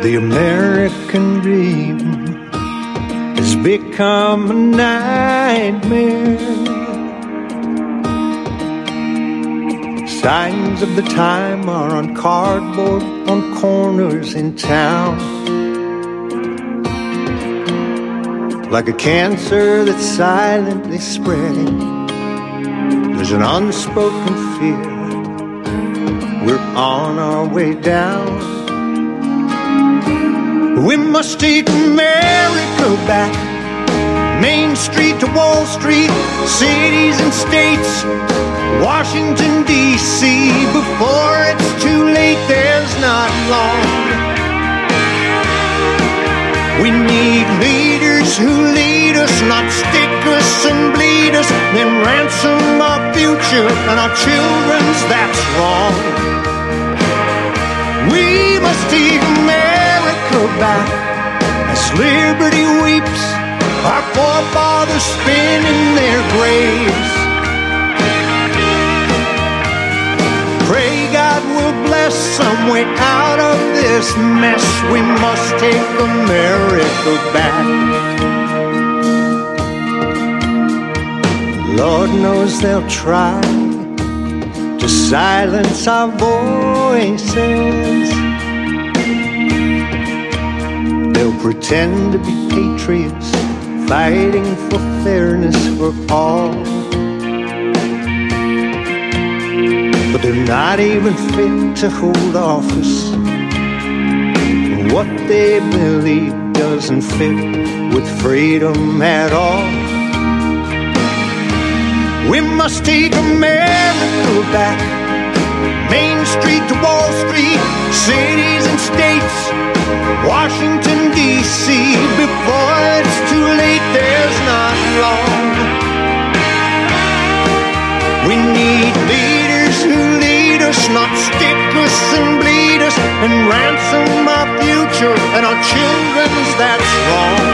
The American dream has become a nightmare. Signs of the time are on cardboard on corners in town. Like a cancer that's silently spreading, there's an unspoken fear. We're on our way down. We must take America back. Main Street to Wall Street, cities and states, Washington, D.C. Before it's too late, there's not long. We need leaders who lead us, not stick us and bleed us, then ransom our future and our children's, that's wrong. We must take America back as liberty weeps, our forefathers spin in their graves. Pray God will bless some way out of this mess. We must take America back. Lord knows they'll try to silence our voices. They'll pretend to be patriots, fighting for fairness for all. But they're not even fit to hold office. What they believe doesn't fit with freedom at all. We must take America back. Main Street to Wall Street, cities and states, Washington, D.C. Before it's too late, there's not long. We need leaders who lead us, not stick us and bleed us, and ransom our future and our children's, that's wrong.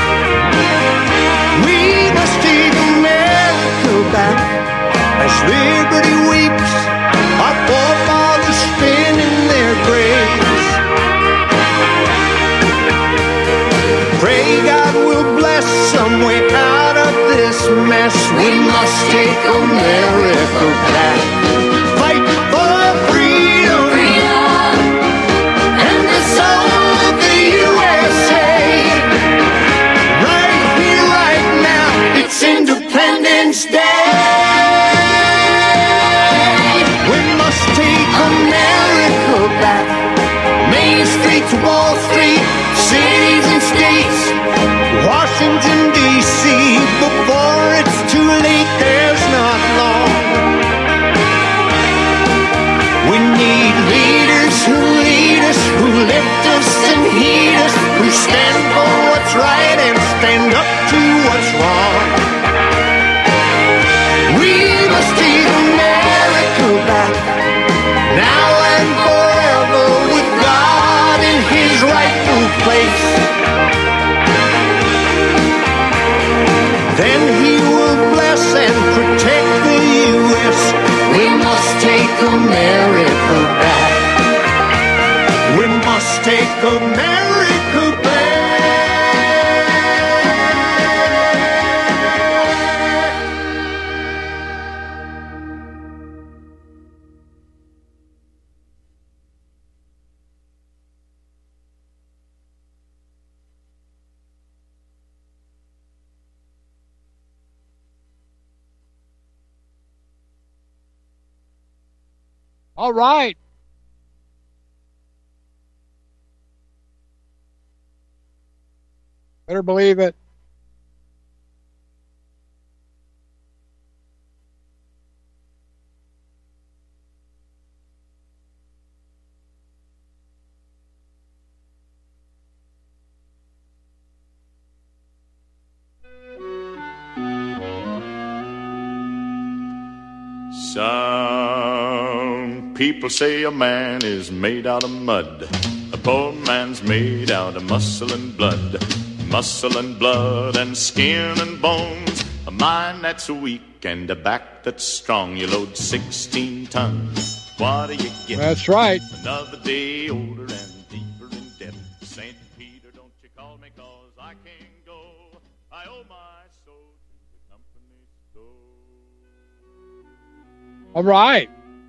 We must take America back as liberty weeps, our forefathers spin in their graves. Pray God will bless some way out of this mess. We must take America back. Fight for freedom, freedom, and the soul of the USA. Right here, right now, it's Independence Day. We must take America back. Main Street to Wall Street, cities and states, Washington, D.C. Before it's too late, there's not long. We need leaders who lead us, who lift us and heed us, who stand for what's right and stand up to what's wrong. We must take America back, now and forever, with God in His rightful place. Then He will bless and protect the U.S. We must take America back. We must take America back. All right. Better believe it. Some people say a man is made out of mud. A poor man's made out of muscle and blood. Muscle and blood and skin and bones. A mind that's weak and a back that's strong. You load 16 tons. What do you get? That's right. Another day older and deeper in debt. All right.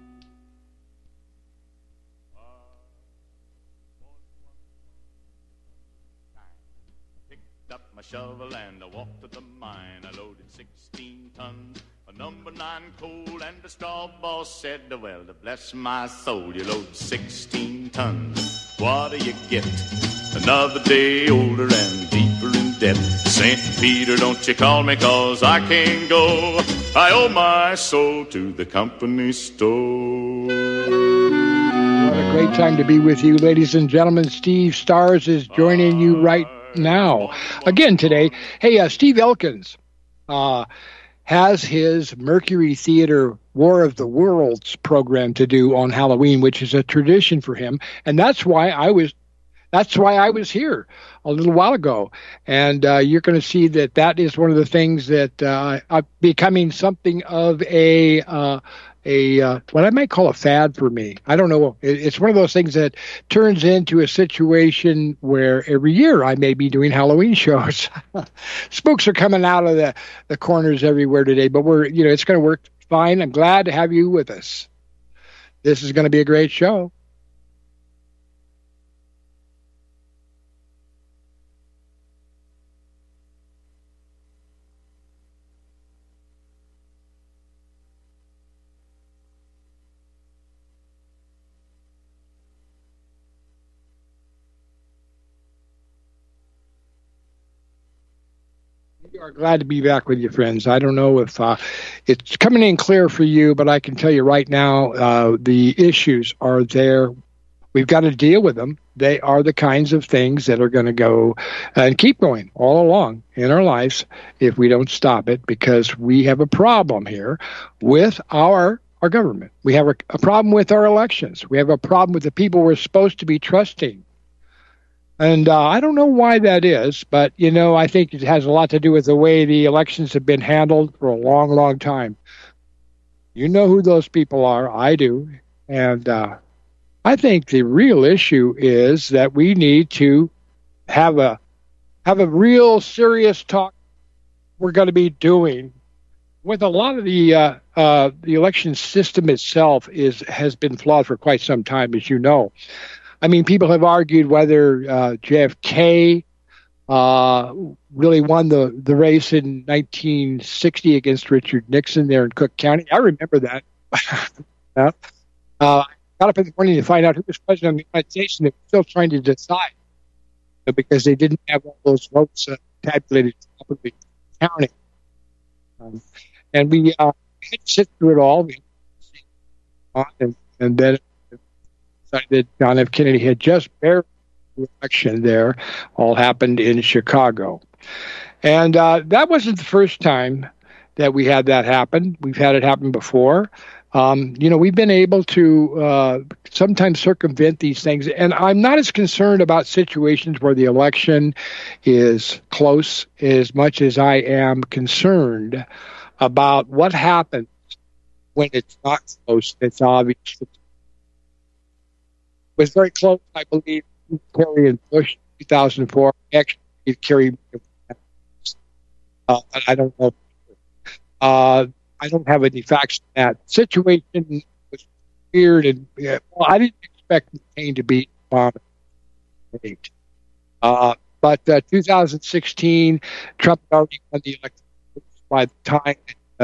Picked up my shovel and I walked to the mine. I loaded 16 tons of number 9 coal, and the straw boss said, well, to bless my soul, you load 16 tons. What do you get? Another day older and deeper in debt. St. Peter, don't you call me, 'cause I can't go. I owe my soul to the company store. What a great time to be with you, ladies and gentlemen. Steve Stars is joining you right now. Again today. Hey, Steve Elkins has his Mercury Theater War of the Worlds program to do on Halloween, which is a tradition for him. And that's why I was here a little while ago. And you're going to see that is one of the things that I'm becoming something of a what I might call a fad for me. I don't know. It's one of those things that turns into a situation where every year I may be doing Halloween shows. Spooks are coming out of the corners everywhere today, but it's going to work fine. I'm glad to have you with us. This is going to be a great show. We are glad to be back with you, friends. I don't know if it's coming in clear for you, but I can tell you right now, the issues are there. We've got to deal with them. They are the kinds of things that are going to go and keep going all along in our lives if we don't stop it, because we have a problem here with our government. We have a problem with our elections. We have a problem with the people we're supposed to be trusting. And I don't know why that is, but, I think it has a lot to do with the way the elections have been handled for a long, long time. You know who those people are. I do. And I think the real issue is that we need to have a real serious talk we're going to be doing. With a lot of the election system itself has been flawed for quite some time, as you know. I mean, people have argued whether JFK really won the race in 1960 against Richard Nixon there in Cook County. I remember that. I got up in the morning to find out who was president of the United States, and they were still trying to decide because they didn't have all those votes tabulated properly counting. And we had to sit through it all. And then that John F. Kennedy had just barely the election there. All happened in Chicago. And that wasn't the first time that we had that happen. We've had it happen before. We've been able to sometimes circumvent these things. And I'm not as concerned about situations where the election is close as much as I am concerned about what happens when it's not close. It's obvious. It was very close, I believe, Kerry and Bush in 2004. Actually, Kerry, I don't know. I don't have any facts on that. The situation was weird, and I didn't expect McCain to be Obama. But 2016, Trump had already won the election by the time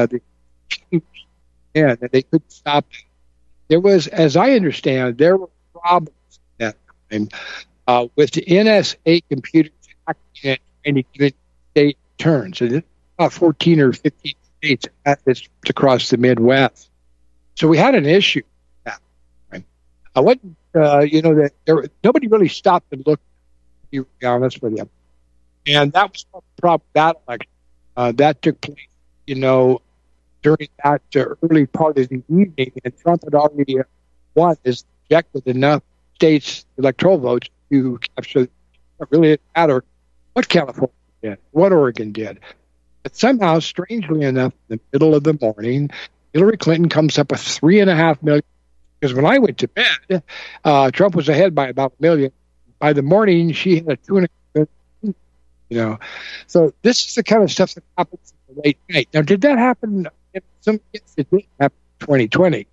and they couldn't stop it. There was, as I understand, there were problems at that time with the NSA computers hacking and trying to state returns. And it's about 14 or 15 states across the Midwest. So we had an issue at that time. I wasn't, nobody really stopped and looked, to be honest with you. And that was the problem with that election. That took place, during that early part of the evening, and Trump had already won, is rejected enough states' electoral votes to capture. It really didn't matter what California did, what Oregon did. But somehow, strangely enough, in the middle of the morning, Hillary Clinton comes up with 3.5 million. Because when I went to bed, Trump was ahead by about 1 million. By the morning, she had a 2.5 million You know, so this is the kind of stuff that happens in the late night. Now, did that happen? Yes, it did happen in 2020.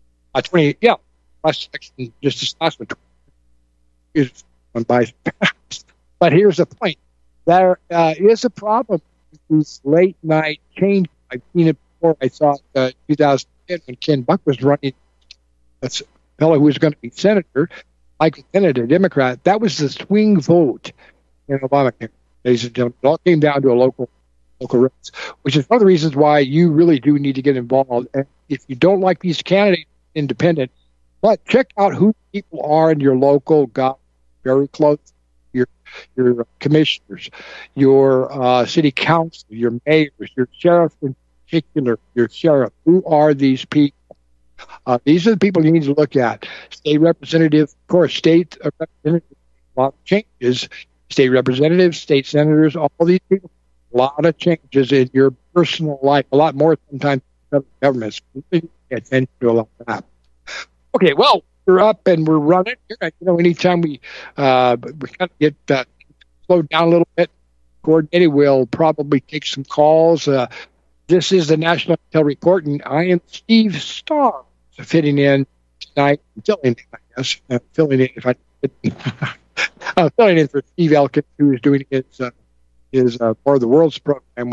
Last election, just this last one. Is one by fast. But here's the point: there is a problem with these late night changes. I've seen it before. I saw it 2010 when Ken Buck was running. That's a fellow who was going to be senator, Michael Kennedy, a Democrat. That was the swing vote in Obamacare. Ladies and gentlemen, it all came down to a local race, which is one of the reasons why you really do need to get involved. And if you don't like these candidates, independent, but check out who people are in your local government, very close. Your commissioners, your city council, your mayors, your sheriff in particular, your sheriff. Who are these people? These are the people you need to look at. State representative, of course, state representative, a lot of changes. State representatives, state senators, all these people, a lot of changes in your personal life, a lot more sometimes than the government. So you need to pay attention to a lot of that. Okay, well, we're up and we're running. Anytime we kind of get slowed down a little bit, coordinated, we'll probably take some calls. This is the National Intel Report, and I am Steve Starr, filling in tonight. Filling in if I filling in for Steve Elkins, who is doing his part of the World's program.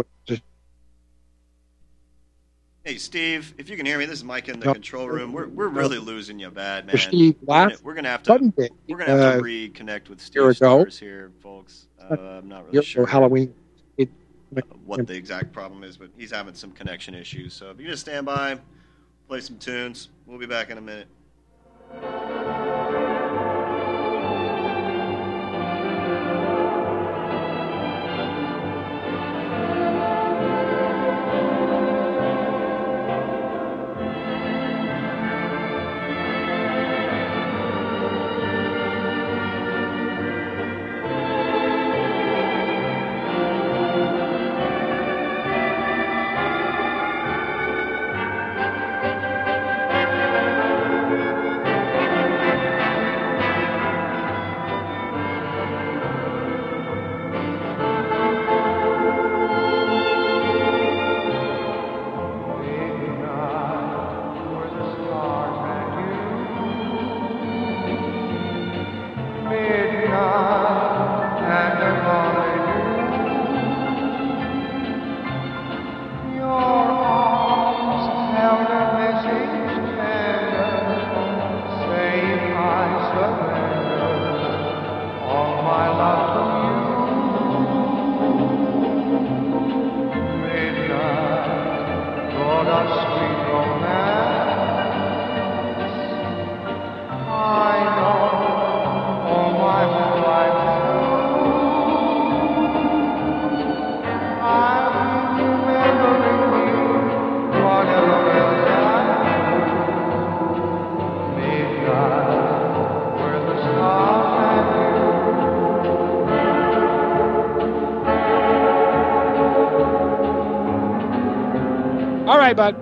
Hey, Steve, if you can hear me, this is Mike in the control room. We're really losing you bad, man. Steve, we're gonna have to reconnect with Steve Stars here, folks. I'm not really sure Halloween. What the exact problem is, but he's having some connection issues. So if you just stand by, play some tunes. We'll be back in a minute. All right, bud.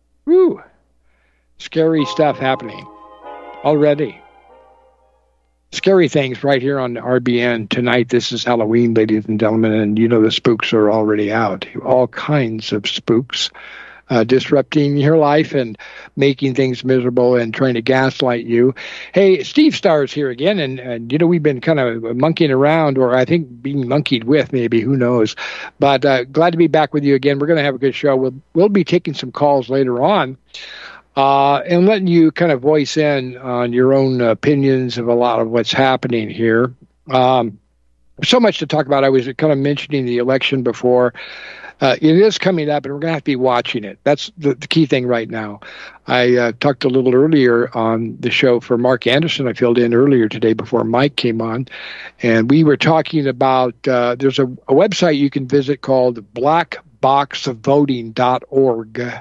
Scary stuff happening already. scary things right here on RBN tonight. This is Halloween, ladies and gentlemen, and you know the spooks are already out. All kinds of spooks disrupting your life and making things miserable and trying to gaslight you. Hey, Steve Starr's here again, and you know, we've been kind of monkeying around, or I think being monkeyed with, maybe, who knows. But glad to be back with you again. We're going to have a good show. We'll be taking some calls later on. And letting you kind of voice in on your own opinions of a lot of what's happening here. So much to talk about. I was kind of mentioning the election before. It is coming up, and we're going to have to be watching it. That's the key thing right now. I talked a little earlier on the show for Mark Anderson. I filled in earlier today before Mike came on, and we were talking about there's a website you can visit called blackboxvoting.org.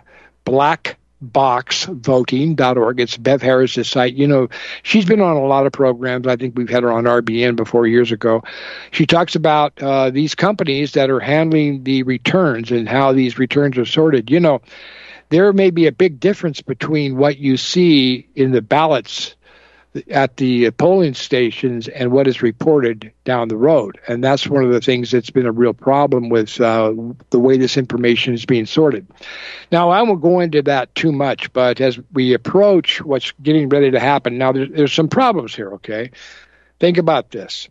Blackboxvoting.org. It's Bev Harris's site. You know, she's been on a lot of programs. I think we've had her on RBN before years ago. She talks about these companies that are handling the returns and how these returns are sorted. You know, there may be a big difference between what you see in the ballots at the polling stations and what is reported down the road. And that's one of the things that's been a real problem with the way this information is being sorted. Now, I won't go into that too much, but as we approach what's getting ready to happen, now there's some problems here, okay? Think about this.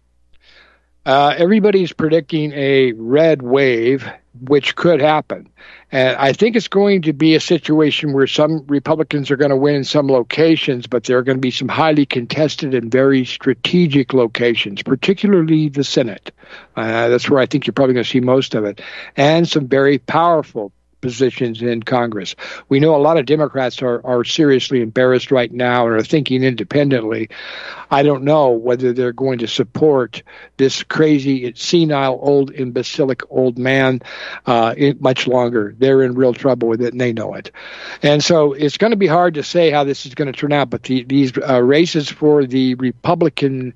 Everybody's predicting a red wave, which could happen. And I think it's going to be a situation where some Republicans are going to win in some locations, but there are going to be some highly contested and very strategic locations, particularly the Senate. That's where I think you're probably going to see most of it, and some very powerful positions in Congress. We know a lot of Democrats are seriously embarrassed right now and are thinking independently. I don't know whether they're going to support this crazy, senile, old, imbecilic old man much longer. They're in real trouble with it, and they know it. And so it's going to be hard to say how this is going to turn out, but these races for the Republican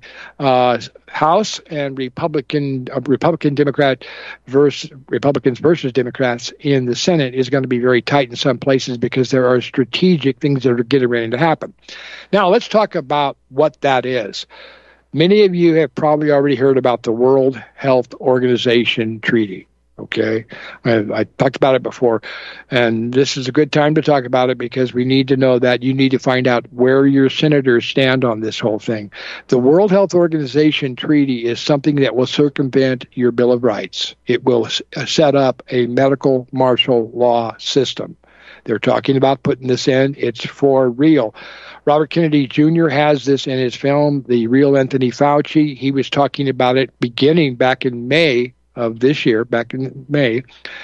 House and Republican Democrat versus Republicans versus Democrats in the Senate is going to be very tight in some places because there are strategic things that are getting ready to happen. Now, let's talk about what that is. Many of you have probably already heard about the World Health Organization Treaty. Okay, I talked about it before, and this is a good time to talk about it because we need to know that you need to find out where your senators stand on this whole thing. The World Health Organization Treaty is something that will circumvent your Bill of Rights. It will set up a medical martial law system. They're talking about putting this in. It's for real. Robert Kennedy Jr. has this in his film, The Real Anthony Fauci. He was talking about it beginning back in May of this year, back in May.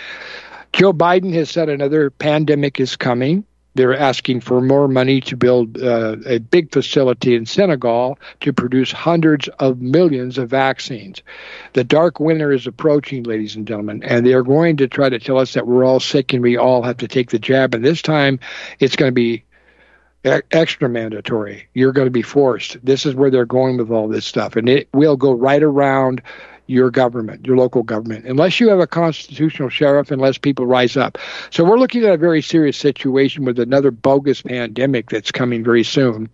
Joe Biden has said another pandemic is coming. They're asking for more money to build a big facility in Senegal to produce hundreds of millions of vaccines. The dark winter is approaching, ladies and gentlemen, and they're going to try to tell us that we're all sick and we all have to take the jab. And this time, it's going to be extra mandatory. You're going to be forced. This is where they're going with all this stuff, and it will go right around your government, your local government, unless you have a constitutional sheriff, unless people rise up. So we're looking at a very serious situation with another bogus pandemic that's coming very soon.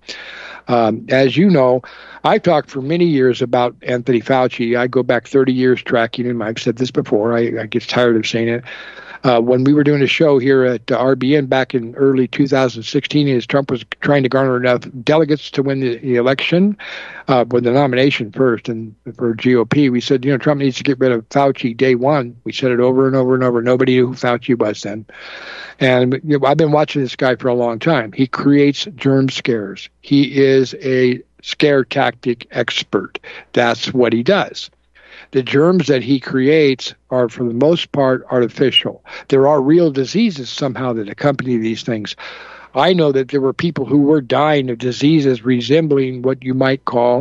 As you know, I've talked for many years about Anthony Fauci. I go back 30 years tracking him. I've said this before. I get tired of saying it. When we were doing a show here at RBN back in early 2016, as Trump was trying to garner enough delegates to win the election, with the nomination first, and for GOP, we said, Trump needs to get rid of Fauci day one. We said it over and over and over. Nobody knew who Fauci was then. And I've been watching this guy for a long time. He creates germ scares. He is a scare tactic expert. That's what he does. The germs that he creates are, for the most part, artificial. There are real diseases somehow that accompany these things. I know that there were people who were dying of diseases resembling what you might call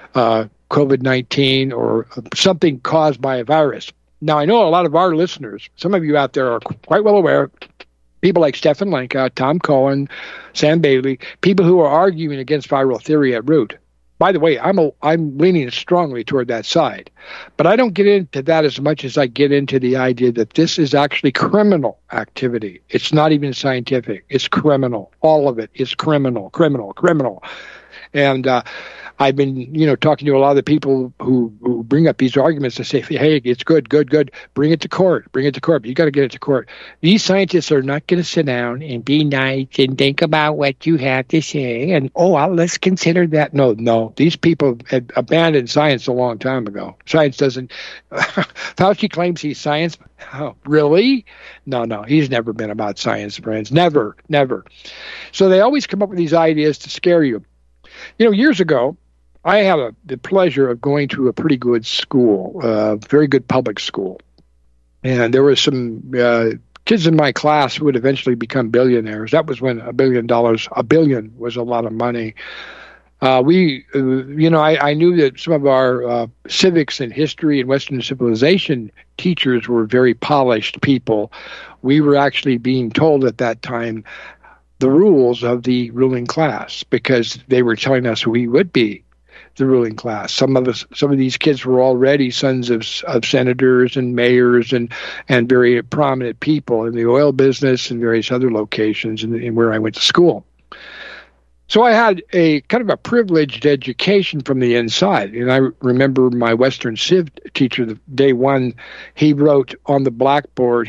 COVID-19 or something caused by a virus. Now, I know a lot of our listeners, some of you out there are quite well aware, people like Stephen Lenka, Tom Cohen, Sam Bailey, people who are arguing against viral theory at root. By the way, I'm leaning strongly toward that side. But I don't get into that as much as I get into the idea that this is actually criminal activity. It's not even scientific. It's criminal. All of it is criminal. And I've been, talking to a lot of the people who bring up these arguments to say, hey, it's good. Bring it to court. But you got to get it to court. These scientists are not going to sit down and be nice and think about what you have to say. And, let's consider that. No. These people had abandoned science a long time ago. Science doesn't. Fauci claims he's science. Oh, really? No. He's never been about science, friends. Never. So they always come up with these ideas to scare you. Years ago, I had the pleasure of going to a pretty good school, very good public school. And there were some kids in my class who would eventually become billionaires. That was when $1 billion was a lot of money. I knew that some of our civics and history and Western civilization teachers were very polished people. We were actually being told at that time the rules of the ruling class because they were telling us we would be the ruling class. Some of these kids were already sons of senators and mayors and very prominent people in the oil business and various other locations in where I went to school. So I had a kind of a privileged education from the inside. And I remember my Western Civ teacher, day one, he wrote on the blackboard,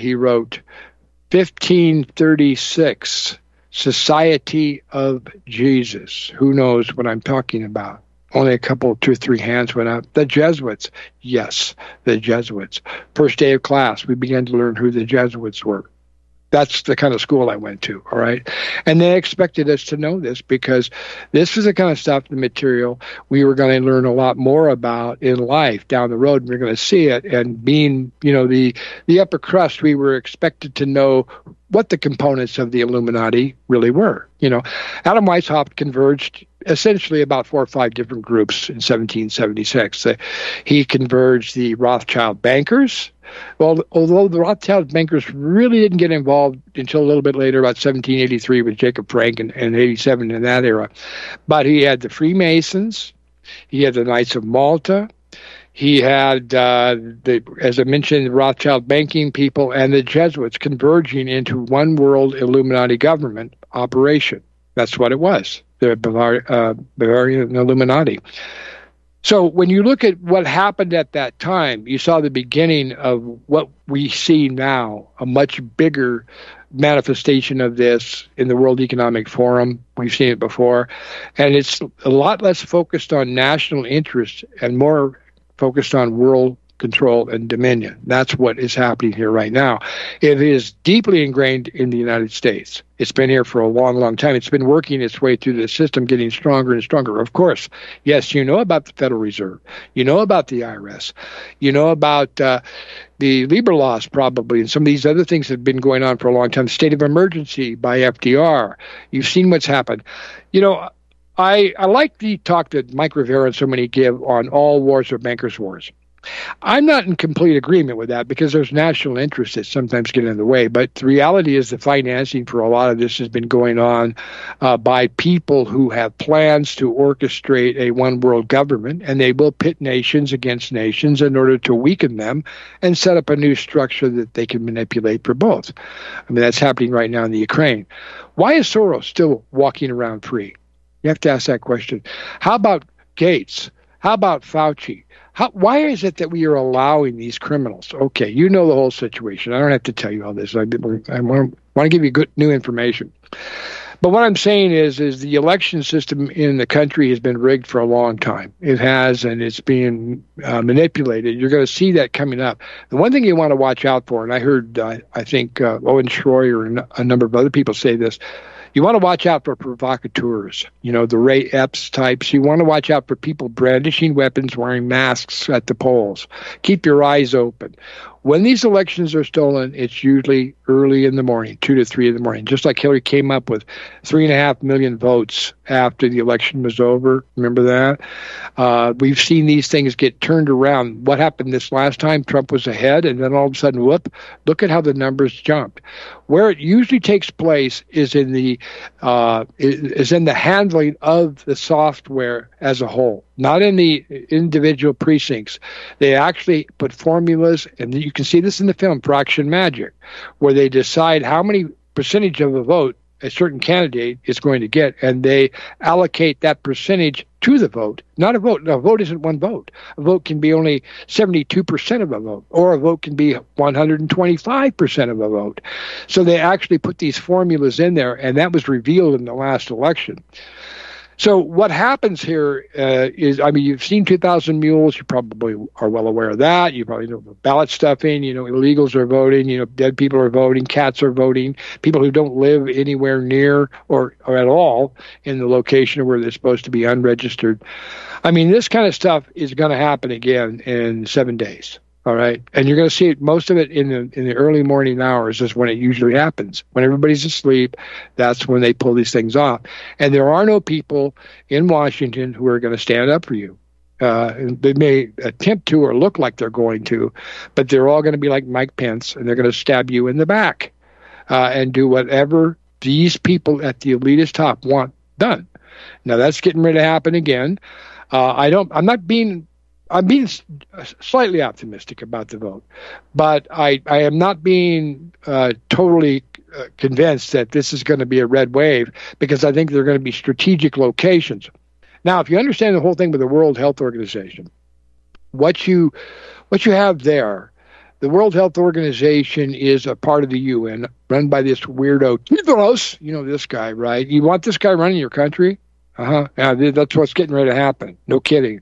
1536, Society of Jesus. Who knows what I'm talking about? Only a couple, 2 or 3 hands went up. The Jesuits. Yes, the Jesuits. First day of class, we began to learn who the Jesuits were. That's the kind of school I went to, all right? And they expected us to know this because this was the kind of stuff, the material, we were going to learn a lot more about in life down the road. We're going to see it. And being, the upper crust, we were expected to know what the components of the Illuminati really were. Adam Weishaupt converged essentially about 4 or 5 different groups in 1776. He converged the Rothschild bankers. Well, although the Rothschild bankers really didn't get involved until a little bit later, about 1783 with Jacob Frank and 87 in that era. But he had the Freemasons. He had the Knights of Malta. He had, as I mentioned, the Rothschild banking people and the Jesuits converging into one world Illuminati government operation. That's what it was, the Bavarian Illuminati. So when you look at what happened at that time, you saw the beginning of what we see now, a much bigger manifestation of this in the World Economic Forum. We've seen it before. And it's a lot less focused on national interest and more focused on world control and dominion. That's what is happening here right now. It is deeply ingrained in the United States. It's been here for a long, long time. It's been working its way through the system, getting stronger and stronger. Of course, yes, you know about the Federal Reserve. You know about the IRS. You know about the Lieber laws probably, and some of these other things that have been going on for a long time. State of emergency by FDR. You've seen what's happened. I like the talk that Mike Rivera and so many give on all wars are bankers' wars. I'm not in complete agreement with that because there's national interests that sometimes get in the way. But the reality is the financing for a lot of this has been going on by people who have plans to orchestrate a one world government, and they will pit nations against nations in order to weaken them and set up a new structure that they can manipulate for both. I mean, that's happening right now in the Ukraine. Why is Soros still walking around free? You have to ask that question. How about Gates? How about Fauci? Why is it that we are allowing these criminals? Okay, you know the whole situation. I don't have to tell you all this. I want to give you good new information. But what I'm saying is the election system in the country has been rigged for a long time. It has, and it's being manipulated. You're going to see that coming up. The one thing you want to watch out for, and I heard, I think, Owen Schroyer and a number of other people say this, you want to watch out for provocateurs, the Ray Epps types. You want to watch out for people brandishing weapons, wearing masks at the polls. Keep your eyes open. When these elections are stolen, it's usually early in the morning, 2 to 3 in the morning, just like Hillary came up with 3.5 million votes after the election was over. Remember that? We've seen these things get turned around. What happened this last time? Trump was ahead, and then all of a sudden, whoop, look at how the numbers jumped. Where it usually takes place is in the handling of the software as a whole, not in the individual precincts. They actually put formulas, and you can see this in the film Fraction Magic, where they decide how many percentage of a vote a certain candidate is going to get, and they allocate that percentage to the vote. Not a vote. No, a vote isn't one vote. A vote can be only 72% of a vote, or a vote can be 125% of a vote. So they actually put these formulas in there, and that was revealed in the last election. So what happens here is, I mean, you've seen 2,000 Mules. You probably are well aware of that. You probably know ballot stuffing. You know, illegals are voting. You know, dead people are voting. Cats are voting. People who don't live anywhere near or at all in the location where they're supposed to be unregistered. I mean, this kind of stuff is going to happen again in 7 days. All right. And you're going to see it, most of it in the early morning hours is when it usually happens. When everybody's asleep, that's when they pull these things off. And there are no people in Washington who are going to stand up for you. They may attempt to or look like they're going to, but they're all going to be like Mike Pence, and they're going to stab you in the back and do whatever these people at the elitist top want done. Now, that's getting ready to happen again. I'm being slightly optimistic about the vote, but I am not being totally convinced that this is going to be a red wave, because I think there are going to be strategic locations. Now, if you understand the whole thing with the World Health Organization, what you have there, the World Health Organization is a part of the UN run by this weirdo Tedros. You know this guy, right? You want this guy running your country? Yeah, that's what's getting ready to happen. No kidding.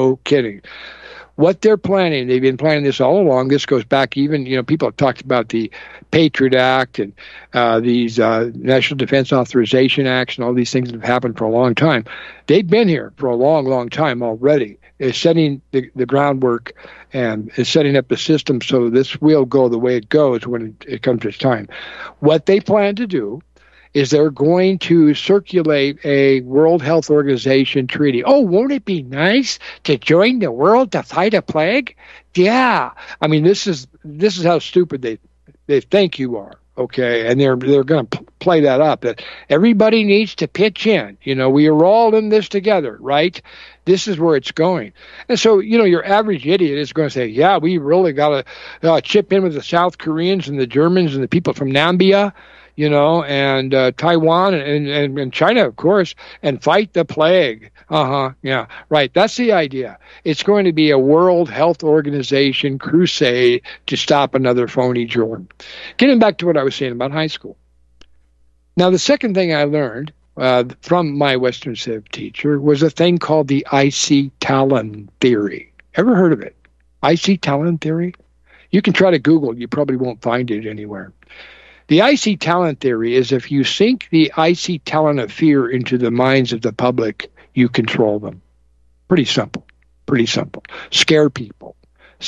What they're planning, they've been planning this all along. This goes back even, people have talked about the Patriot Act and these National Defense Authorization Acts and all these things that have happened for a long time. They've been here for a long, long time already. It's setting the groundwork and is setting up the system so this will go the way it goes when it comes to its time. What they plan to do is they're going to circulate a World Health Organization treaty. Oh, won't it be nice to join the world to fight a plague? Yeah. I mean, this is how stupid they think you are, okay? And they're going to play that up, that everybody needs to pitch in. We are all in this together, right? This is where it's going. And so, your average idiot is going to say, yeah, we really got to chip in with the South Koreans and the Germans and the people from Namibia, and Taiwan and China, of course, and fight the plague. Yeah, right. That's the idea. It's going to be a World Health Organization crusade to stop another phony Jordan. Getting back to what I was saying about high school. Now, the second thing I learned from my Western Civ teacher was a thing called the IC Talon theory. Ever heard of it? IC Talon theory? You can try to Google. You probably won't find it anywhere. The IC Talon theory is if you sink the IC Talon of fear into the minds of the public, you control them. Pretty simple. Scare people.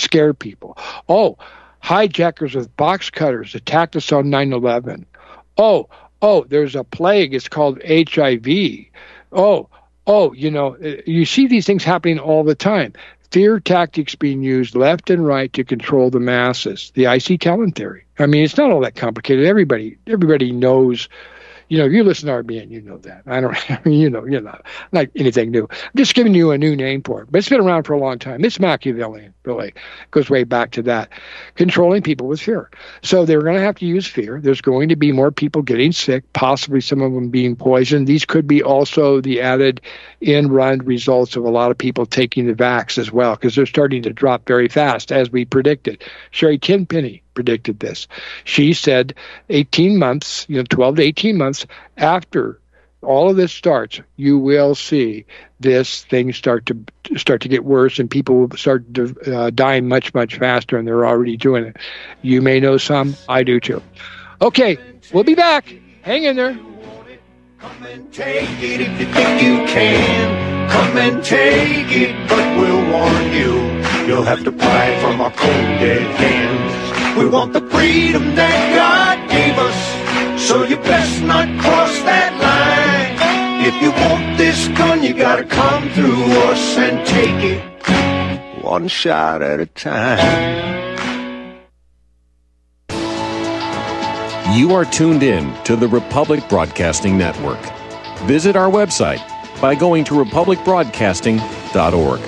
Oh, hijackers with box cutters attacked us on 9/11. Oh, there's a plague. It's called HIV. You see these things happening all the time. Fear tactics being used left and right to control the masses. The IC Talon theory. I mean, it's not all that complicated. Everybody knows. If you listen to RBN, you know that. You're not anything new. I'm just giving you a new name for it. But it's been around for a long time. It's Machiavellian, really. It goes way back to that. Controlling people with fear. So they're going to have to use fear. There's going to be more people getting sick, possibly some of them being poisoned. These could be also the added in-run results of a lot of people taking the vax as well, because they're starting to drop very fast, as we predicted. Sherry Tenpenny predicted this. She said 18 months, 12 to 18 months after all of this starts, you will see this thing start to get worse, and people will start dying much, much faster, and they're already doing it. You may know some. I do too. Okay, we'll be back. Hang in there. Come and take it if you think you can. Come and take it, but we'll warn you. You'll have to pry it from our cold dead hands. We want the freedom that God gave us, so you best not cross that line. If you want this gun, you gotta come through us and take it one shot at a time. You are tuned in to the Republic Broadcasting Network. Visit our website by going to republicbroadcasting.org.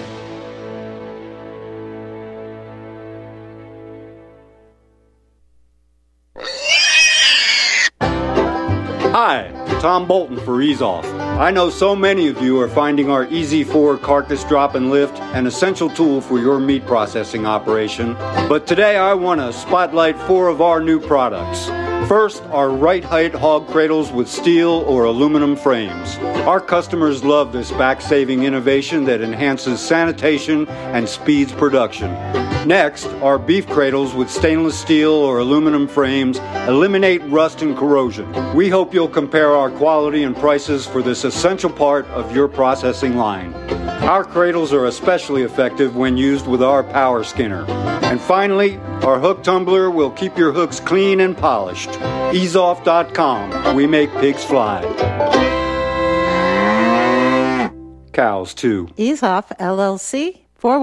Hi, Tom Bolton for Ease Off. I know so many of you are finding our Easy 4 carcass drop and lift an essential tool for your meat processing operation, but today I want to spotlight 4 of our new products. First, our right height hog cradles with steel or aluminum frames. Our customers love this back-saving innovation that enhances sanitation and speeds production. Next, our beef cradles with stainless steel or aluminum frames eliminate rust and corrosion. We hope you'll compare our quality and prices for this essential part of your processing line. Our cradles are especially effective when used with our power skinner. And finally, our hook tumbler will keep your hooks clean and polished. EaseOff.com. We make pigs fly. Cows, too. Ease Off, LLC,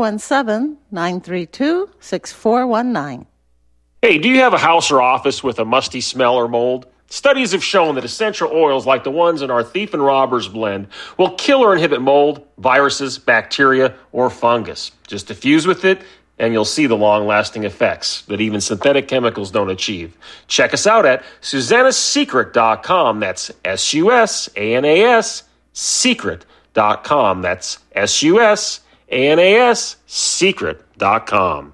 417-932-6419. Hey, do you have a house or office with a musty smell or mold? Studies have shown that essential oils like the ones in our Thief and Robbers blend will kill or inhibit mold, viruses, bacteria, or fungus. Just diffuse with it, and you'll see the long-lasting effects that even synthetic chemicals don't achieve. Check us out at SusannaSecret.com. That's SUSANAS Secret.com. That's SUSANAS Secret.com.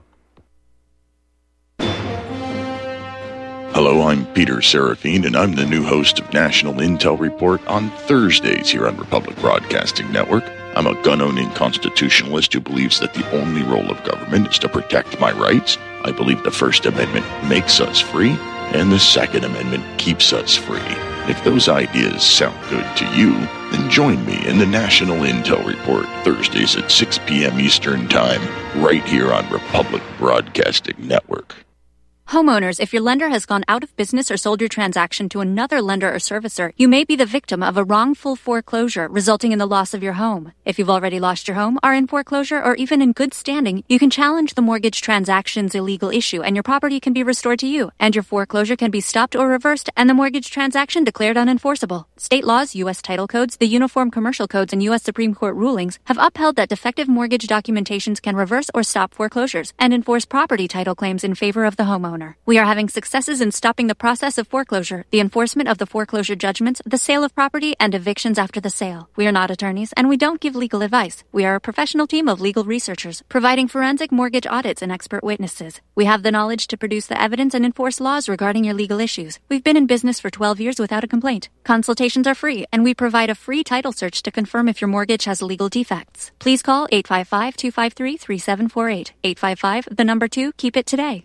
Hello, I'm Peter Serafine, and I'm the new host of National Intel Report on Thursdays here on Republic Broadcasting Network. I'm a gun-owning constitutionalist who believes that the only role of government is to protect my rights. I believe the First Amendment makes us free, and the Second Amendment keeps us free. If those ideas sound good to you, then join me in the National Intel Report Thursdays at 6 p.m. Eastern Time, right here on Republic Broadcasting Network. Homeowners, if your lender has gone out of business or sold your transaction to another lender or servicer, you may be the victim of a wrongful foreclosure resulting in the loss of your home. If you've already lost your home, are in foreclosure, or even in good standing, you can challenge the mortgage transaction's illegal issue and your property can be restored to you, and your foreclosure can be stopped or reversed and the mortgage transaction declared unenforceable. State laws, U.S. title codes, the Uniform Commercial Codes, and U.S. Supreme Court rulings have upheld that defective mortgage documentations can reverse or stop foreclosures and enforce property title claims in favor of the homeowner. We are having successes in stopping the process of foreclosure, the enforcement of the foreclosure judgments, the sale of property, and evictions after the sale. We are not attorneys, and we don't give legal advice. We are a professional team of legal researchers, providing forensic mortgage audits and expert witnesses. We have the knowledge to produce the evidence and enforce laws regarding your legal issues. We've been in business for 12 years without a complaint. Consultations are free, and we provide a free title search to confirm if your mortgage has legal defects. Please call 855-253-3748. 855, the number 2, keep it today.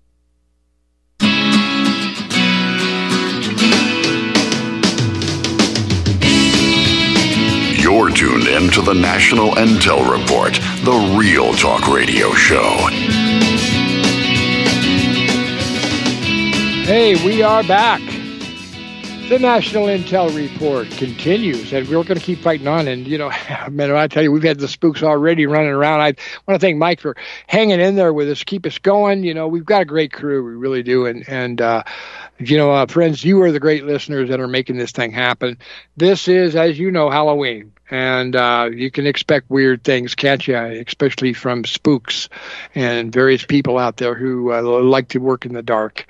You're tuned in to the National Intel Report, the Real Talk Radio Show. Hey, we are back. The National Intel Report continues, and we're going to keep fighting on. And, man, I tell you, we've had the spooks already running around. I want to thank Mike for hanging in there with us, keep us going. We've got a great crew. We really do. And friends, you are the great listeners that are making this thing happen. This is, as you know, Halloween. And you can expect weird things, can't you? Especially from spooks and various people out there who like to work in the dark.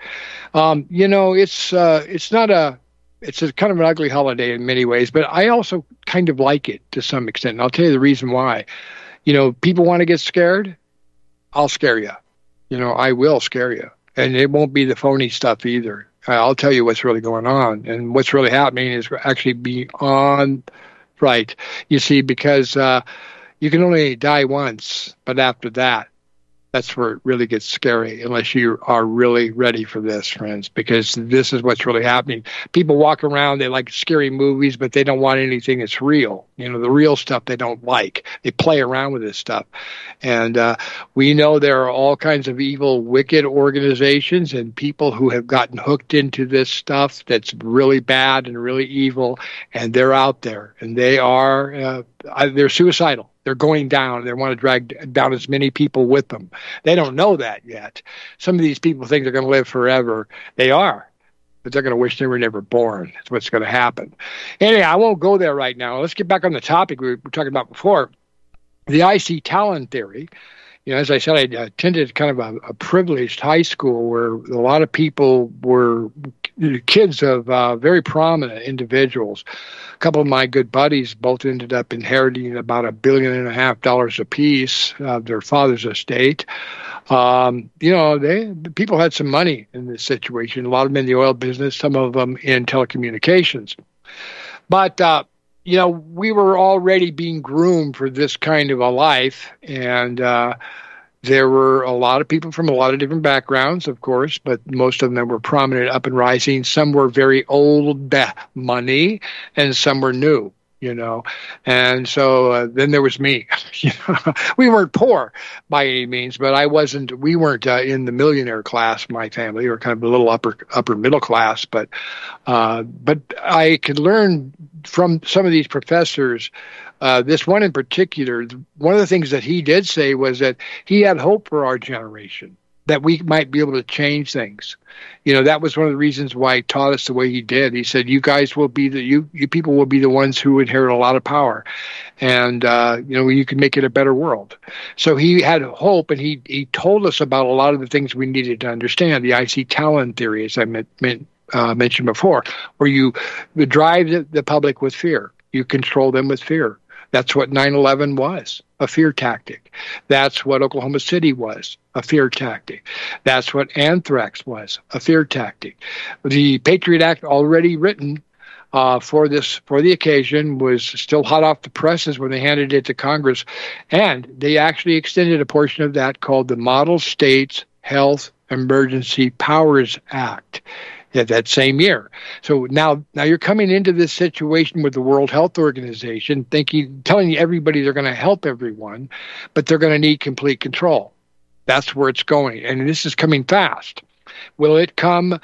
It's a kind of an ugly holiday in many ways, but I also kind of like it to some extent. And I'll tell you the reason why. People want to get scared. I'll scare you. I will scare you. And it won't be the phony stuff either. I'll tell you what's really going on. And what's really happening is actually beyond right. You see, because you can only die once, but after that, that's where it really gets scary, unless you are really ready for this, friends, because this is what's really happening. People walk around, they like scary movies, but they don't want anything that's real. The real stuff they don't like. They play around with this stuff. And we know there are all kinds of evil, wicked organizations and people who have gotten hooked into this stuff that's really bad and really evil, and they're out there, and they're suicidal. They're going down. They want to drag down as many people with them. They don't know that yet. Some of these people think they're going to live forever. They are, but they're going to wish they were never born. That's what's going to happen. Anyway, I won't go there right now. Let's get back on the topic we were talking about before. The IC Talon theory as I said, I attended kind of a privileged high school where a lot of people were kids of very prominent individuals. A couple of my good buddies both ended up inheriting about $1.5 billion apiece of their father's estate. People had some money in this situation. A lot of them in the oil business, some of them in telecommunications. But we were already being groomed for this kind of a life, and there were a lot of people from a lot of different backgrounds, of course, but most of them were prominent, up and rising. Some were very old money, and some were new, And so then there was me. We weren't poor by any means, but we weren't in the millionaire class, my family, or kind of a little upper middle class. But I could learn from some of these professors. This one in particular, one of the things that he did say was that he had hope for our generation, that we might be able to change things. That was one of the reasons why he taught us the way he did. He said, you guys will be you people will be the ones who inherit a lot of power. And, you can make it a better world. So he had hope, and he told us about a lot of the things we needed to understand. The IC Talon theory, as I mentioned before, where you drive the public with fear. You control them with fear. That's what 9/11 was, a fear tactic. That's what Oklahoma City was, a fear tactic. That's what anthrax was, a fear tactic. The Patriot Act, already written for the occasion, was still hot off the presses when they handed it to Congress, and they actually extended a portion of that called the Model States Health Emergency Powers Act. That same year. So now you're coming into this situation with the World Health Organization, telling everybody they're going to help everyone, but they're going to need complete control. That's where it's going, and this is coming fast. Will it come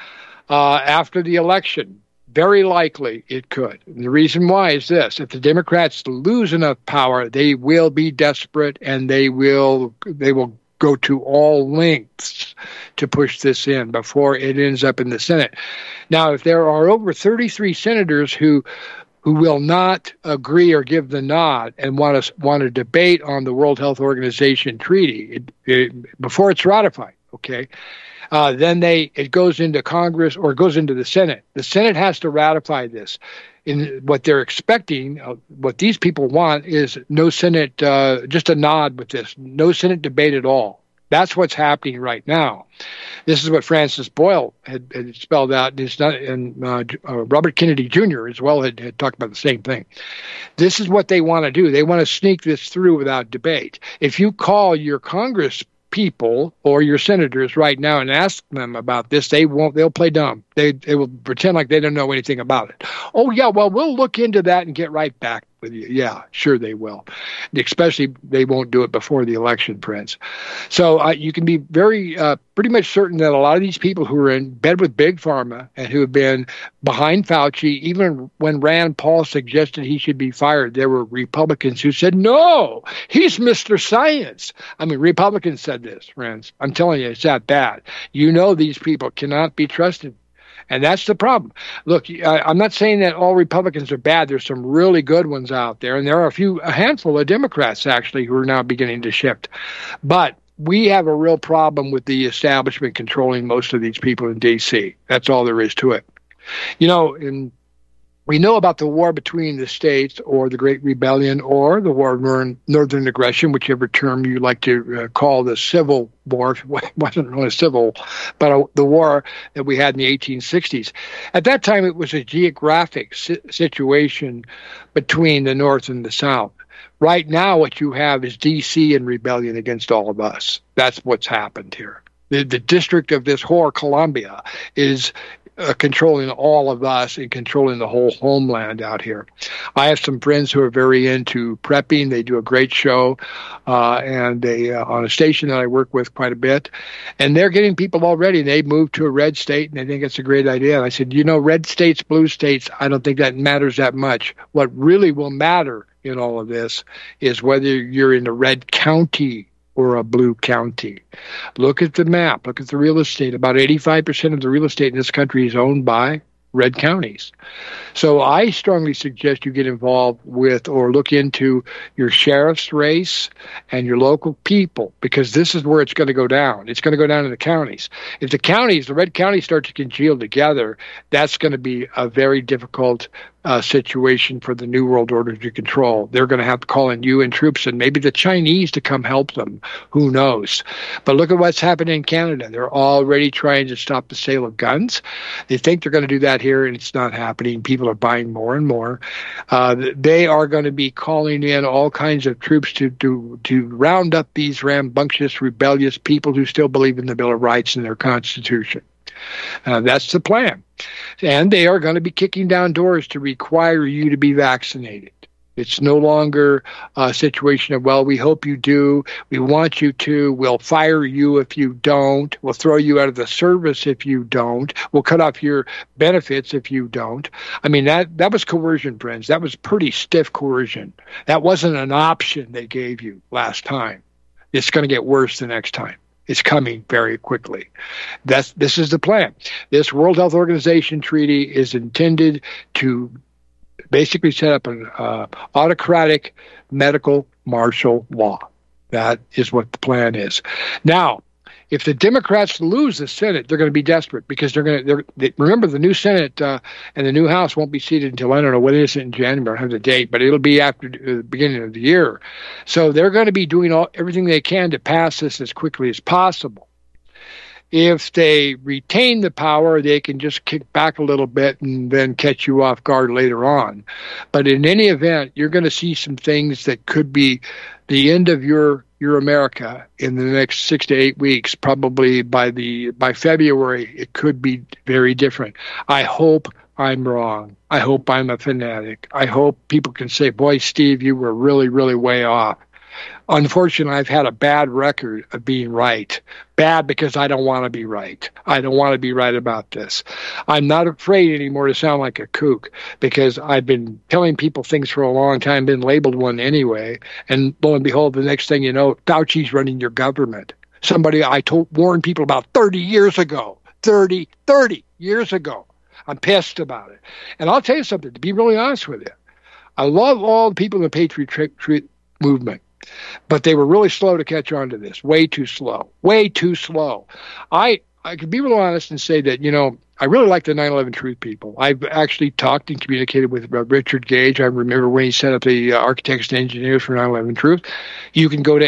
after the election? Very likely it could. And the reason why is this: if the Democrats lose enough power, they will be desperate, and they will go to all lengths to push this in before it ends up in the Senate. Now, if there are over 33 senators who will not agree or give the nod and want to debate on the World Health Organization treaty before it's ratified, okay, then it goes into Congress or it goes into the Senate. The Senate has to ratify this. In what they're expecting, what these people want is no Senate, just a nod with this, no Senate debate at all. That's what's happening right now. This is what Francis Boyle had spelled out, and Robert Kennedy Jr. as well had talked about the same thing. This is what they want to do. They want to sneak this through without debate. If you call your Congress people or your senators right now and ask them about this, they'll play dumb. They will pretend like they don't know anything about it. Oh yeah, well, we'll look into that and get right back with you. Yeah, sure they will. Especially they won't do it before the election, Prince. So you can be very pretty much certain that a lot of these people who are in bed with Big Pharma and who have been behind Fauci, even when Rand Paul suggested he should be fired, there were Republicans who said, no, he's Mr. Science. I mean, Republicans said this, friends. I'm telling you, it's that bad. These people cannot be trusted. And that's the problem. Look, I'm not saying that all Republicans are bad. There's some really good ones out there. And there are a handful of Democrats, actually, who are now beginning to shift. But we have a real problem with the establishment controlling most of these people in D.C. That's all there is to it. We know about the war between the states, or the Great Rebellion, or the War of Northern Aggression, whichever term you like to call the Civil War. It wasn't really civil, but the war that we had in the 1860s. At that time, it was a geographic situation between the North and the South. Right now, what you have is D.C. in rebellion against all of us. That's what's happened here. The district of this whore, Columbia, is controlling all of us and controlling the whole homeland out here. I have some friends who are very into prepping. They do a great show, and they on a station that I work with quite a bit. And they're getting people already. They moved to a red state, and they think it's a great idea. And I said, red states, blue states, I don't think that matters that much. What really will matter in all of this is whether you're in a red county or a blue county. Look at the map. Look at the real estate. About 85% of the real estate in this country is owned by red counties. So I strongly suggest you get involved with or look into your sheriff's race and your local people, because this is where it's going to go down. It's going to go down in the counties. If the red counties start to congeal together, that's going to be a very difficult situation for the New World Order to control. They're going to have to call in UN troops and maybe the Chinese to come help them. Who knows? But look at what's happening in Canada. They're already trying to stop the sale of guns. They think they're going to do that here, and it's not happening. People are buying more and more. They are going to be calling in all kinds of troops to round up these rambunctious, rebellious people who still believe in the Bill of Rights and their Constitution. That's the plan. And they are going to be kicking down doors to require you to be vaccinated. It's no longer a situation of, well, we hope you do. We want you to. We'll fire you if you don't. We'll throw you out of the service if you don't. We'll cut off your benefits if you don't. I mean, that was coercion, friends. That was pretty stiff coercion. That wasn't an option they gave you last time. It's going to get worse the next time. It's coming very quickly. This is the plan. This World Health Organization treaty is intended to basically set up an autocratic medical martial law. That is what the plan is. Now, if the Democrats lose the Senate, they're going to be desperate, because remember, the new Senate and the new House won't be seated until, I don't know, when is it in January? I don't have the date, but it'll be after the beginning of the year. So they're going to be doing everything they can to pass this as quickly as possible. If they retain the power, they can just kick back a little bit and then catch you off guard later on. But in any event, you're going to see some things that could be the end of your America in the next 6 to 8 weeks. Probably by February, it could be very different. I hope I'm wrong. I hope I'm a fanatic. I hope people can say, boy, Steve, you were really, really way off. Unfortunately, I've had a bad record of being right. Bad because I don't want to be right. I don't want to be right about this. I'm not afraid anymore to sound like a kook, because I've been telling people things for a long time, been labeled one anyway, and lo and behold, the next thing you know, Fauci's running your government. Somebody I warned people about 30 years ago. 30 years ago. I'm pissed about it. And I'll tell you something, to be really honest with you, I love all the people in the Patriot movement. But they were really slow to catch on to this. Way too slow. Way too slow. I could be real honest and say that, I really like the 9/11 Truth people. I've actually talked and communicated with Richard Gage. I remember when he set up the architects and engineers for 9/11 Truth. You can go to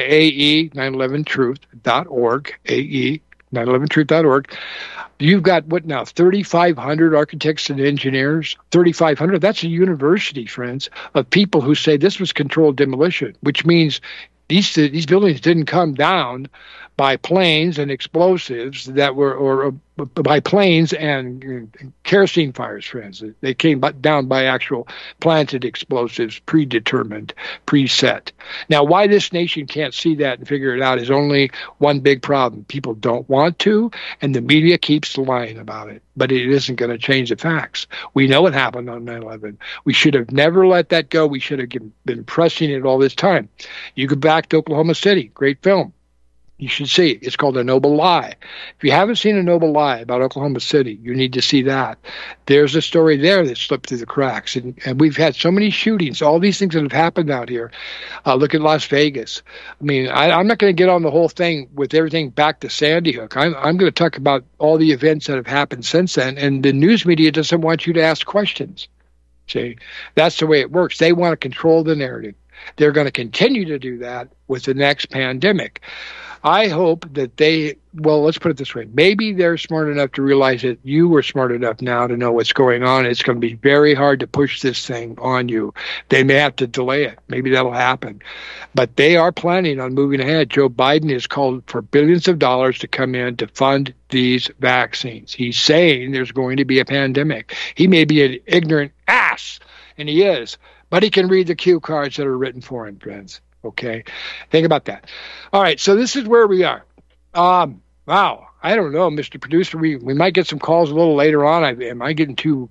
ae911truth.org, ae911truth.org. You've got, 3,500 architects and engineers? 3,500? That's a university, friends, of people who say this was controlled demolition, which means these buildings didn't come down by planes and explosives or by planes and kerosene fires, friends. They came down by actual planted explosives, predetermined, preset. Now, why this nation can't see that and figure it out is only one big problem. People don't want to, and the media keeps lying about it. But it isn't going to change the facts. We know what happened on 9/11. We should have never let that go. We should have been pressing it all this time. You go back to Oklahoma City, great film. You should see it. It's called A Noble Lie. If you haven't seen A Noble Lie about Oklahoma City, you need to see that. There's a story there that slipped through the cracks. And we've had so many shootings, all these things that have happened out here. Look at Las Vegas. I mean, I'm not going to get on the whole thing with everything back to Sandy Hook. I'm going to talk about all the events that have happened since then. And the news media doesn't want you to ask questions. See, that's the way it works. They want to control the narrative. They're going to continue to do that with the next pandemic. I hope that let's put it this way. Maybe they're smart enough to realize that you were smart enough now to know what's going on. It's going to be very hard to push this thing on you. They may have to delay it. Maybe that'll happen. But they are planning on moving ahead. Joe Biden has called for billions of dollars to come in to fund these vaccines. He's saying there's going to be a pandemic. He may be an ignorant ass, and he is, but he can read the cue cards that are written for him, friends. Okay, think about that. All right, so this is where we are. Wow, I don't know, Mr. Producer. We might get some calls a little later on. Am I getting too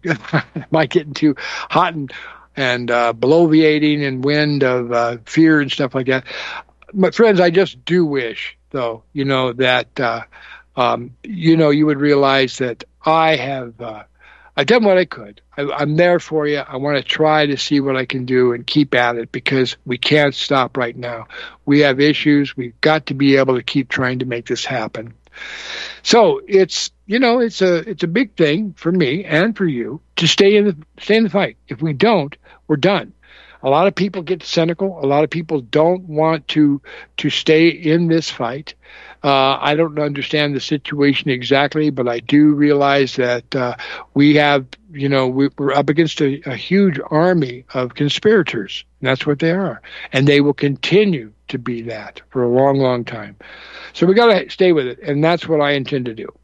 hot and bloviating and wind of fear and stuff like that? But friends, I just do wish, though, that you would realize that I have I've done what I could. I'm there for you. I want to try to see what I can do and keep at it, because we can't stop right now. We have issues. We've got to be able to keep trying to make this happen. So it's a big thing for me and for you to stay in the fight. If we don't, we're done. A lot of people get cynical. A lot of people don't want to stay in this fight. I don't understand the situation exactly, but I do realize that we have, we're up against a huge army of conspirators. And that's what they are. And they will continue to be that for a long, long time. So we got to stay with it. And that's what I intend to do.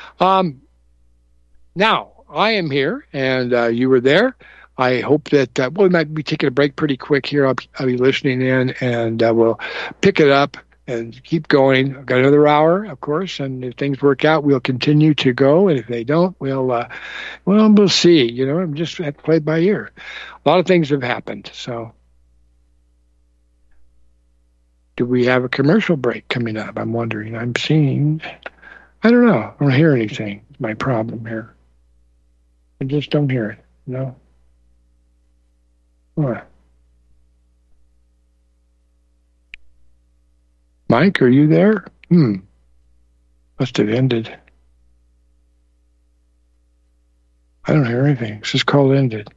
Now, I am here, and you were there. I hope that we might be taking a break pretty quick here. I'll be listening in, and we'll pick it up and keep going. I've got another hour, of course, and if things work out, we'll continue to go. And if they don't, we'll see. I'm just have to play it by ear. A lot of things have happened. So, do we have a commercial break coming up? I'm wondering. I don't know. I don't hear anything. It's my problem here. I just don't hear it. No. What? Mike, are you there? Must have ended. I don't hear anything. This call ended.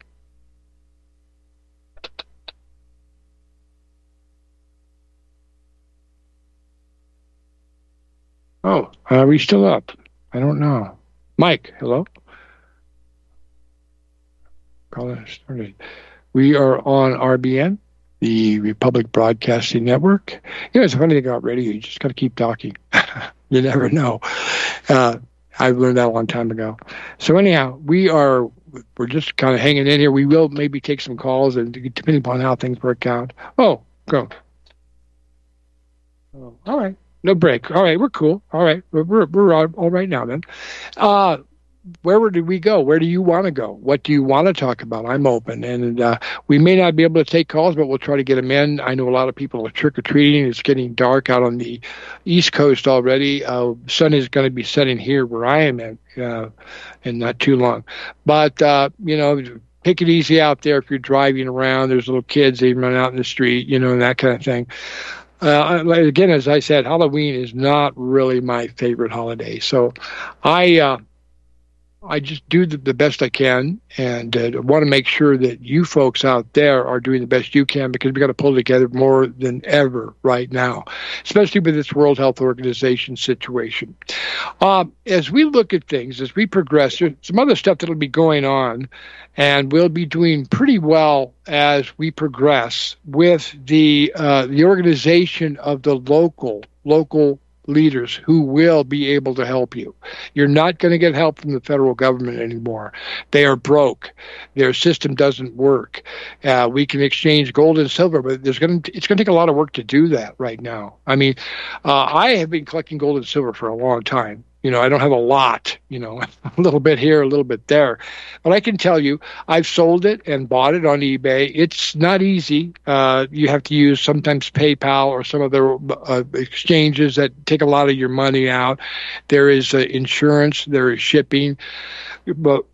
Oh, are we still up? I don't know. Mike, hello? Call started. We are on RBN, the Republic Broadcasting Network. It's a funny thing about radio. You just got to keep talking. You never know. I learned that a long time ago. So anyhow, we're just kind of hanging in here. We will maybe take some calls, and depending upon how things work out. Oh, go. Oh, all right. No break. All right, we're cool. All right, we're all right now then. Where did we go? Where do you want to go? What do you want to talk about? I'm open, and we may not be able to take calls, but we'll try to get them in. I know a lot of people are trick-or-treating. It's getting dark out on the East Coast already. Sun is going to be setting here where I am at in not too long. But, take it easy out there if you're driving around. There's little kids, they run out in the street, and that kind of thing. Again, as I said, Halloween is not really my favorite holiday. So I just do the best I can, and want to make sure that you folks out there are doing the best you can, because we've got to pull together more than ever right now, especially with this World Health Organization situation. As we look at things, as we progress, there's some other stuff that will be going on, and we'll be doing pretty well as we progress with the organization of the local leaders who will be able to help you. You're not going to get help from the federal government anymore. They are broke. Their system doesn't work. We can exchange gold and silver, but it's going to take a lot of work to do that right now. I mean, I have been collecting gold and silver for a long time. I don't have a lot, a little bit here, a little bit there. But I can tell you, I've sold it and bought it on eBay. It's not easy. You have to use sometimes PayPal or some other exchanges that take a lot of your money out. There is insurance. There is shipping. But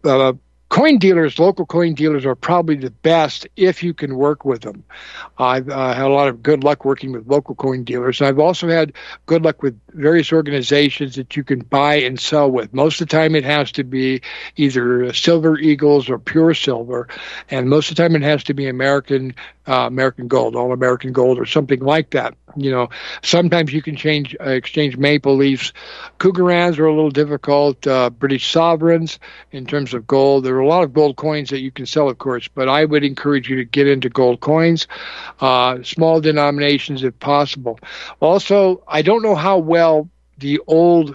local coin dealers are probably the best if you can work with them. I've had a lot of good luck working with local coin dealers. I've also had good luck with various organizations that you can buy and sell with. Most of the time it has to be either Silver Eagles or Pure Silver, and most of the time it has to be American Gold, All American Gold, or something like that. Sometimes you can exchange Maple Leafs. Cougarans are a little difficult. British sovereigns in terms of gold. There are a lot of gold coins that you can sell, of course, but I would encourage you to get into gold coins, small denominations if possible. Also, I don't know how well the old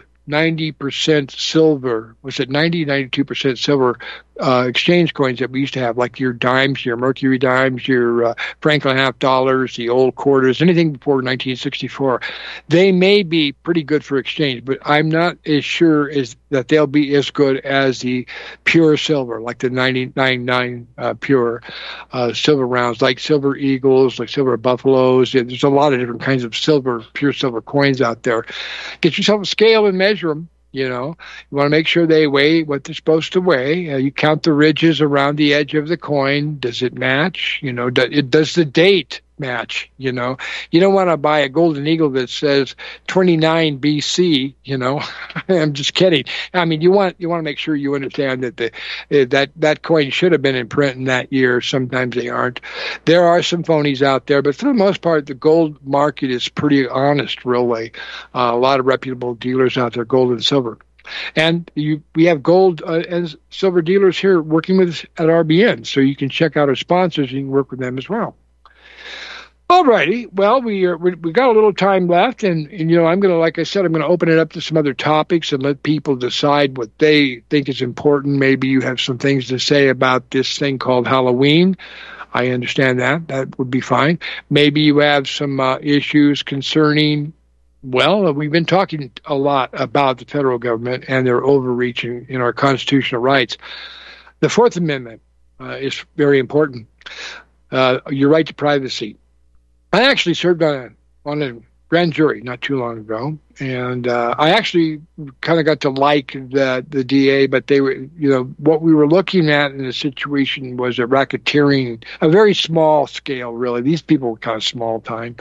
90% silver, was it 92% silver exchange coins that we used to have, like your dimes, your Mercury dimes, your Franklin half dollars, the old quarters, anything before 1964. They may be pretty good for exchange, but I'm not as sure as that they'll be as good as the pure silver, like the 99 pure silver rounds, like Silver Eagles, like Silver Buffaloes. There's a lot of different kinds of pure silver coins out there. Get yourself a scale and measure them. You want to make sure they weigh what they're supposed to weigh. You count the ridges around the edge of the coin. Does it match? Does the date match? You don't want to buy a golden eagle that says 29 BC. I'm just kidding. I mean, you want to make sure you understand that that coin should have been in print in that year. Sometimes they aren't. There are some phonies out there, but for the most part, the gold market is pretty honest, really. A lot of reputable dealers out there, gold and silver. And we have gold and silver dealers here working with us at RBN, so you can check out our sponsors. You can work with them as well. All righty. Well, we got a little time left, and I'm going to, like I said, I'm going to open it up to some other topics and let people decide what they think is important. Maybe you have some things to say about this thing called Halloween. I understand that. That would be fine. Maybe you have some issues concerning, we've been talking a lot about the federal government and their overreaching in our constitutional rights. The Fourth Amendment is very important. Your right to privacy. I actually served on a grand jury not too long ago, and I actually kind of got to like the DA, but they were, what we were looking at in the situation was a racketeering, a very small scale, really. These people were kind of small time,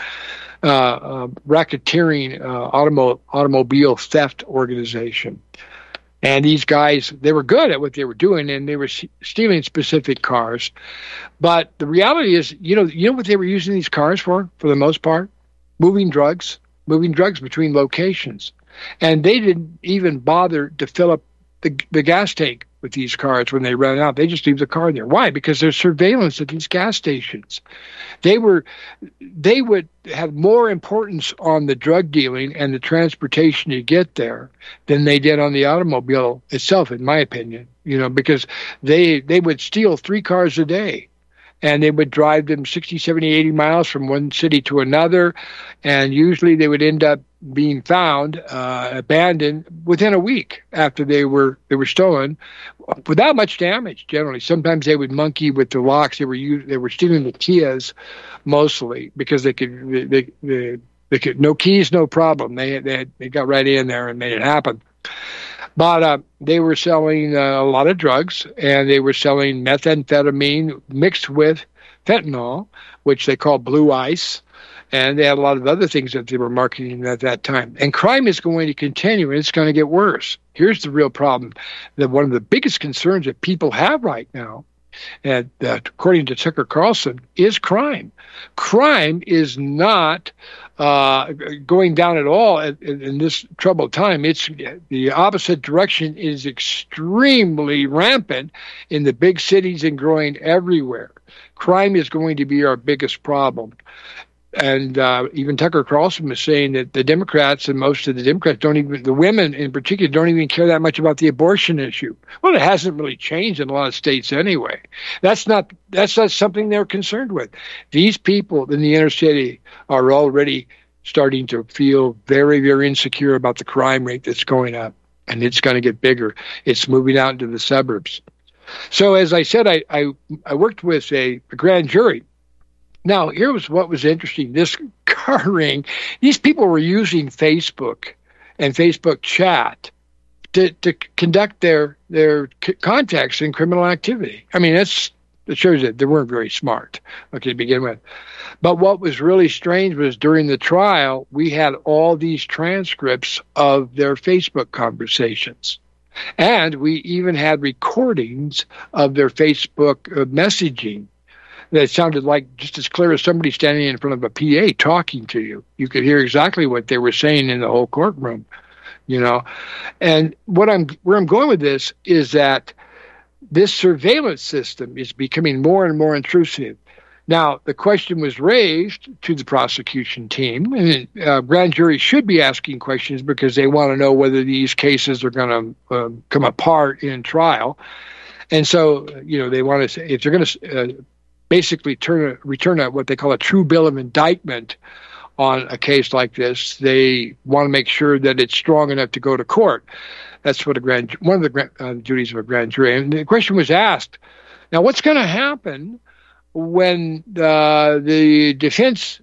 racketeering automobile theft organization. And these guys, they were good at what they were doing, and they were stealing specific cars. But the reality is, you know what they were using these cars for the most part? Moving drugs between locations. And they didn't even bother to fill up the gas tank with these cars when they ran out. They just leave the car there. Why? Because there's surveillance at these gas stations. They would have more importance on the drug dealing and the transportation to get there than they did on the automobile itself, in my opinion. Because they would steal 3 cars a day. And they would drive them 60, 70, 80 miles from one city to another. And usually they would end up being found abandoned within a week after they were stolen, without much damage. Generally, sometimes they would monkey with the locks. They were stealing the Kias mostly because they could no keys, no problem. They got right in there and made it happen. But they were selling a lot of drugs, and they were selling methamphetamine mixed with fentanyl, which they call blue ice. And they had a lot of other things that they were marketing at that time. And crime is going to continue, and it's going to get worse. Here's the real problem. That one of the biggest concerns that people have right now, and according to Tucker Carlson, is crime. Crime is not going down at all in this troubled time. It's the opposite direction is extremely rampant in the big cities and growing everywhere. Crime is going to be our biggest problem. And even Tucker Carlson was saying that the Democrats and most of the Democrats the women in particular, don't even care that much about the abortion issue. Well, it hasn't really changed in a lot of states anyway. That's not something they're concerned with. These people in the inner city are already starting to feel very, very insecure about the crime rate that's going up, and it's going to get bigger. It's moving out into the suburbs. So as I said, I worked with a grand jury. Now, here was what was interesting. This car ring, these people were using Facebook and Facebook chat to conduct their contacts in criminal activity. I mean, it shows that they weren't very smart, to begin with. But what was really strange was during the trial, we had all these transcripts of their Facebook conversations. And we even had recordings of their Facebook messaging that sounded like just as clear as somebody standing in front of a PA talking to you. You could hear exactly what they were saying in the whole courtroom, And where I'm going with this is that this surveillance system is becoming more and more intrusive. Now, the question was raised to the prosecution team, and grand jury should be asking questions because they want to know whether these cases are going to come apart in trial. And so, they want to say, if they're going to basically return what they call a true bill of indictment on a case like this, they want to make sure that it's strong enough to go to court. That's what one of the duties of a grand jury. And the question was asked, now what's going to happen when the defense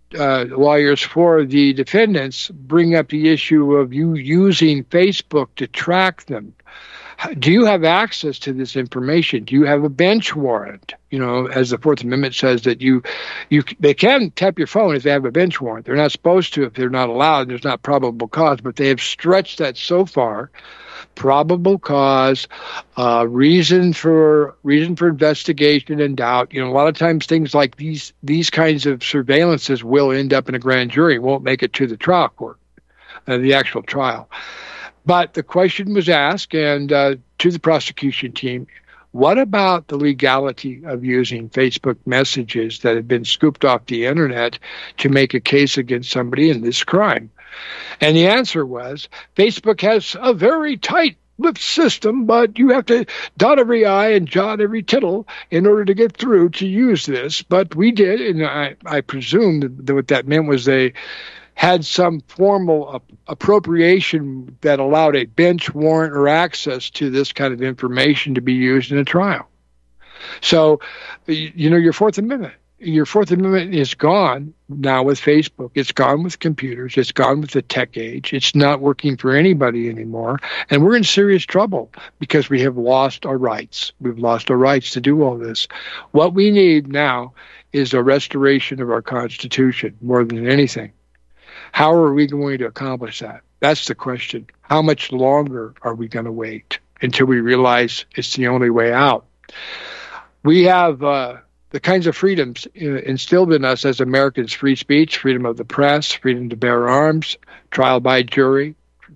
lawyers for the defendants bring up the issue of you using Facebook to track them. Do you have access to this information? Do you have a bench warrant? As the Fourth Amendment says that they can tap your phone if they have a bench warrant. They're not supposed to if they're not allowed. There's not probable cause, but they have stretched that so far. Probable cause, reason for investigation and doubt. A lot of times things like these kinds of surveillances will end up in a grand jury, won't make it to the trial court, the actual trial. But the question was asked, and to the prosecution team, what about the legality of using Facebook messages that have been scooped off the internet to make a case against somebody in this crime? And the answer was, Facebook has a very tight-lipped system, but you have to dot every I and jot every tittle in order to get through to use this. But we did, and I presume that what that meant was they had some formal appropriation that allowed a bench warrant or access to this kind of information to be used in a trial. So, your Fourth Amendment is gone now with Facebook. It's gone with computers. It's gone with the tech age. It's not working for anybody anymore. And we're in serious trouble because we have lost our rights. We've lost our rights to do all this. What we need now is a restoration of our Constitution more than anything. How are we going to accomplish that? That's the question. How much longer are we going to wait until we realize it's the only way out? We have the kinds of freedoms instilled in us as Americans: free speech, freedom of the press, freedom to bear arms, trial by jury,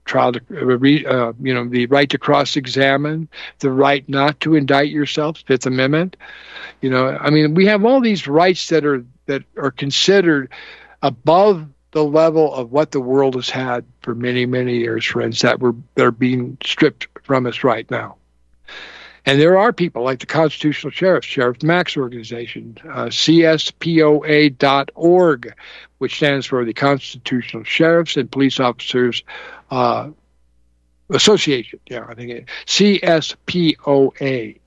the right to cross-examine, the right not to indict yourself, Fifth Amendment. We have all these rights that are considered above the level of what the world has had for many, many years, friends, that are being stripped from us right now. And there are people like the Constitutional Sheriff, Sheriff Mack's organization, CSPOA.org, which stands for the Constitutional Sheriffs and Police Officers Association. Yeah, I think CSPOA.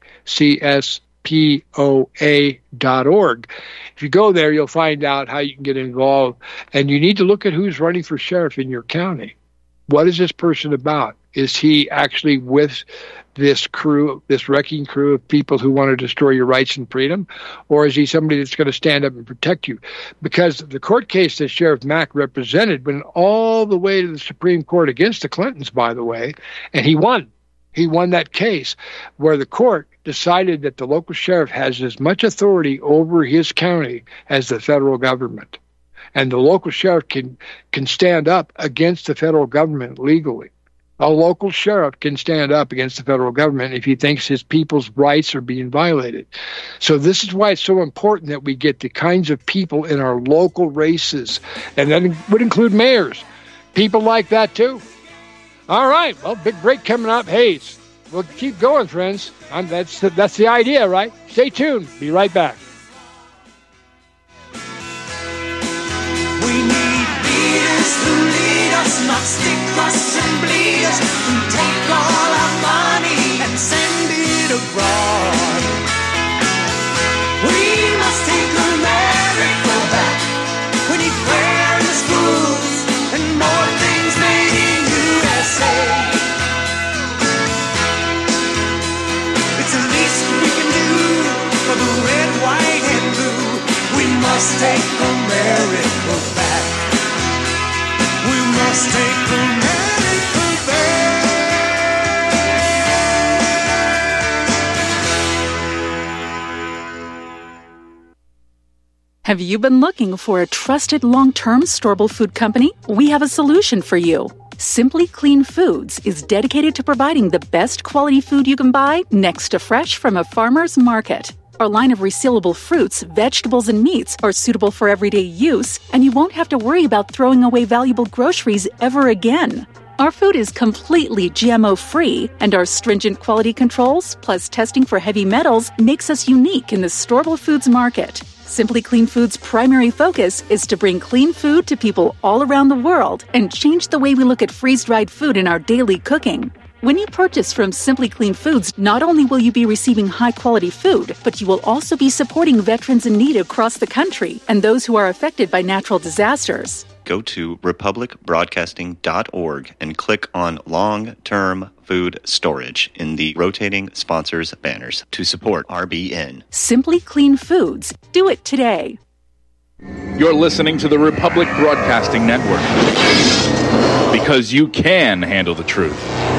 CSPOA.org. If you go there, you'll find out how you can get involved. And you need to look at who's running for sheriff in your county. What is this person about? Is he actually with this crew, this wrecking crew of people who want to destroy your rights and freedom? Or is he somebody that's going to stand up and protect you? Because the court case that Sheriff Mack represented went all the way to the Supreme Court against the Clintons, by the way, and he won. He won that case where the court decided that the local sheriff has as much authority over his county as the federal government. And the local sheriff can stand up against the federal government legally. A local sheriff can stand up against the federal government if he thinks his people's rights are being violated. So this is why it's so important that we get the kinds of people in our local races, and that would include mayors, people like that too. All right, well, big break coming up. Hey, we'll keep going, friends. That's the idea, right? Stay tuned. Be right back. We need leaders who lead us, not stick us and bleed us, who take all our money and send it abroad. We must take America back. We need fairness, rules, and more things made in USA. It's the least we can do for the red, white, and blue. We must take America back. We must take America back. Have you been looking for a trusted long-term storable food company? We have a solution for you. Simply Clean Foods is dedicated to providing the best quality food you can buy next to fresh from a farmer's market. Our line of resealable fruits, vegetables, and meats are suitable for everyday use, and you won't have to worry about throwing away valuable groceries ever again. Our food is completely GMO-free, and our stringent quality controls, plus testing for heavy metals, makes us unique in the storable foods market. Simply Clean Foods' primary focus is to bring clean food to people all around the world and change the way we look at freeze-dried food in our daily cooking. When you purchase from Simply Clean Foods, not only will you be receiving high-quality food, but you will also be supporting veterans in need across the country and those who are affected by natural disasters. Go to republicbroadcasting.org and click on long-term food storage in the rotating sponsors banners to support RBN. Simply Clean Foods. Do it today. You're listening to the Republic Broadcasting Network, because you can handle the truth.